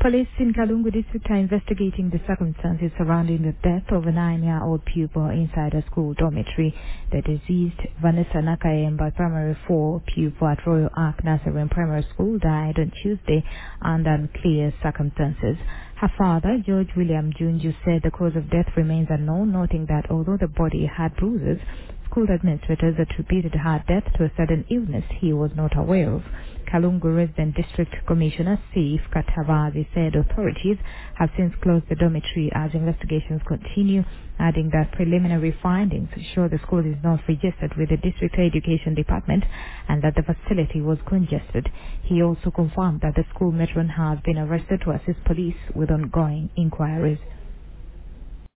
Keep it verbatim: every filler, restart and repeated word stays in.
Police in Kalungu district are investigating the circumstances surrounding the death of a nine-year-old pupil inside a school dormitory. The deceased, Vanessa Nakayemba, primary four pupil at Royal Ark Nazarene Primary School, died on Tuesday under unclear circumstances. Her father, George William Junju, said the cause of death remains unknown, noting that although the body had bruises, school administrators attributed her death to a sudden illness he was not aware of. Kalungu Resident District Commissioner Saif Katavazi said authorities have since closed the dormitory as investigations continue, adding that preliminary findings show the school is not registered with the District Education Department and that the facility was congested. He also confirmed that the school matron has been arrested to assist police with ongoing inquiries.